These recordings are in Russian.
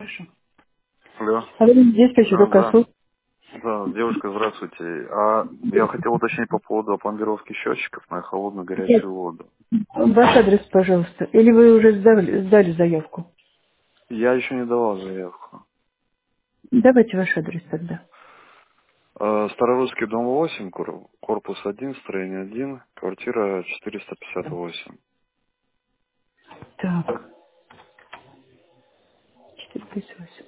хорошо. Алло. Алло, здесь Печора Да. Косу. Да, девушка, здравствуйте. Я хотел уточнить по поводу опломбировки счетчиков на холодную горячую воду. Ваш адрес, пожалуйста. Или вы уже сдали заявку? Я еще не давал заявку. Давайте ваш адрес тогда. Старорусский дом 8, корпус 1, строение 1, квартира 458. Так, 458.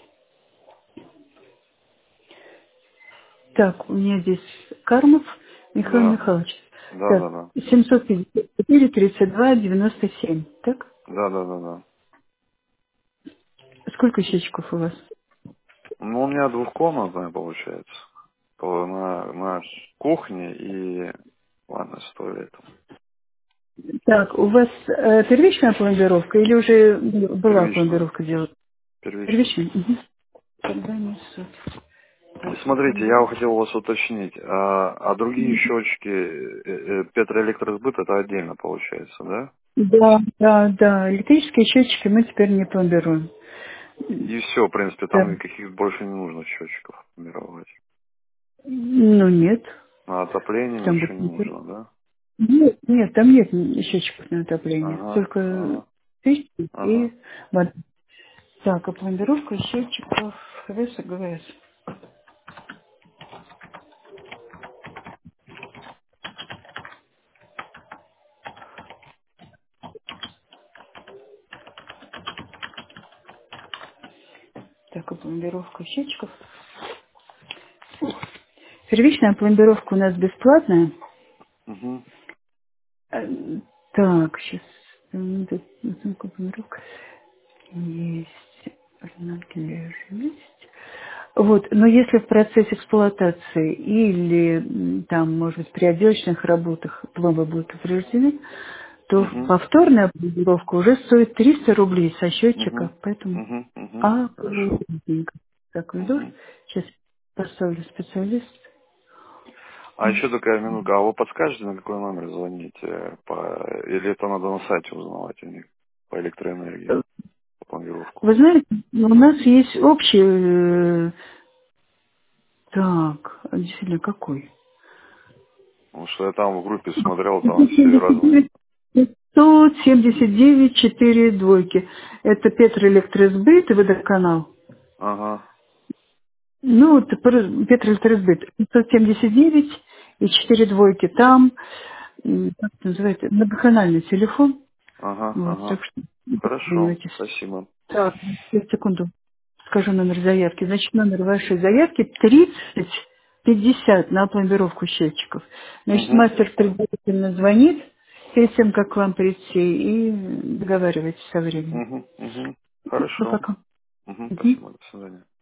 Так, у меня здесь Кармов Михаил Да, Михайлович. да, Так, да, да. 754 32 97. Так? Да, да, да, да. Сколько счетчиков у вас? Ну, у меня двухкомнатная получается. На кухне и ванной с туалетом. Так, у вас первичная пломбировка или уже была Первичная. пломбировка делать? Первичная. Первичная? Угу. Тогда не суть. Так, Смотрите, я пломбировка. хотел у вас уточнить, а другие счетчики Петроэлектросбыт это отдельно получается, да? Да, да, да. Электрические счетчики мы теперь не пломбируем. И все, в принципе, Да. там никаких больше не нужно счетчиков формировать. Ну, нет. На отопление Там ничего будет... не нужно, да? Нет, нет, там нет счетчиков на отопление. Ага, Только ага, печки ага. и вода. Так, а пломбировка счетчиков ХВС и ГВС. Так, а пломбировка счетчиков. Первичная пломбировка у нас бесплатная. Угу, Э, Так, сейчас. Пломбировка. Есть. Ординатный режим есть. Вот, но если в процессе эксплуатации или там, может быть, при отделочных работах пломбы будут повреждены, то угу, повторная блокировка уже стоит 300 рублей со счетчика, угу, поэтому угу, угу. Хорошо. аккуратненько. Так, уйду. Угу. Сейчас поставлю специалист. А еще такая минутка, а вы подскажете, на какой номер звонить? Или это надо на сайте узнавать у них по электроэнергии, по планировку? Вы знаете, у нас есть общий... Так, а действительно, какой? Потому что я там в группе смотрел, там все разные. 579, 579, 4 двойки. Это Петроэлектросбыт и водоканал. Ага, Ну, вот Петроэлектросбыт. 579 и 4 двойки. Там, как это называется, многоканальный телефон. ага, Вот, ага. так что Хорошо, дозванивайтесь. спасибо. Так, секунду. Скажу номер заявки. Значит, номер вашей заявки 3050 на пломбировку счетчиков. Значит, Угу, мастер предварительно звонит перед тем, как к вам прийти, и договаривайтесь со временем. угу, угу. Все, Хорошо. пока. Угу, Мгм. спасибо, до свидания.